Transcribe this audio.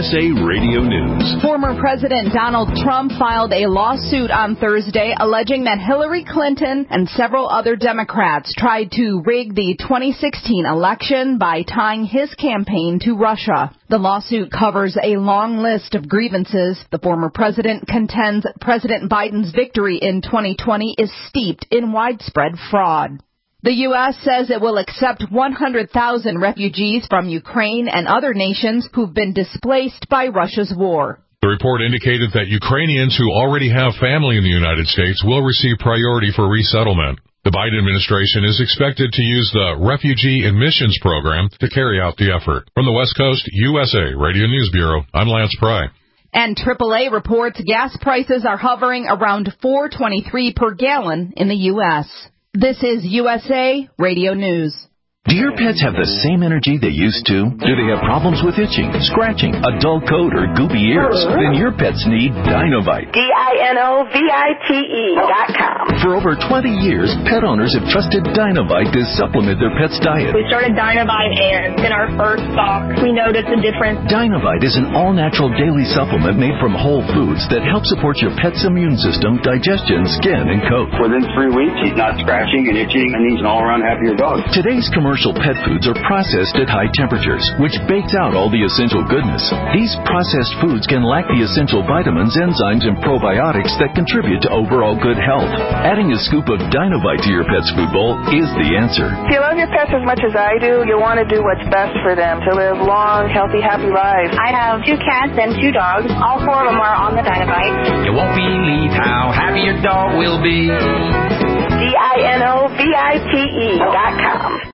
USA Radio News. Former President Donald Trump filed a lawsuit on Thursday alleging that Hillary Clinton and several other Democrats tried to rig the 2016 election by tying his campaign to Russia. The lawsuit covers a long list of grievances. The former president contends President Biden's victory in 2020 is steeped in widespread fraud. The U.S. says it will accept 100,000 refugees from Ukraine and other nations who've been displaced by Russia's war. The report indicated that Ukrainians who already have family in the United States will receive priority for resettlement. The Biden administration is expected to use the Refugee Admissions Program to carry out the effort. From the West Coast, USA Radio News Bureau, I'm Lance Pry. And AAA reports gas prices are hovering around $4.23 per gallon in the U.S. This is USA Radio News. Do your pets have the same energy they used to? Do they have problems with itching, scratching, a dull coat, or goopy ears? Then your pets need Dinovite. DINOVITE.com. For over 20 years, pet owners have trusted Dinovite to supplement their pet's diet. We started Dinovite, and in our first stock, we noticed a difference. Dinovite is an all-natural daily supplement made from whole foods that help support your pet's immune system, digestion, skin, and coat. Within 3 weeks, he's not scratching and itching, and he's an all-around happier dog. Today's commercial pet foods are processed at high temperatures, which bakes out all the essential goodness. These processed foods can lack the essential vitamins, enzymes, and probiotics that contribute to overall good health. Adding a scoop of Dinovite to your pet's food bowl is the answer. If you love your pets as much as I do, you'll want to do what's best for them to live long, healthy, happy lives. I have 2 cats and 2 dogs. All 4 of them are on the Dinovite. You won't believe how happy your dog will be. DINOVITE.com.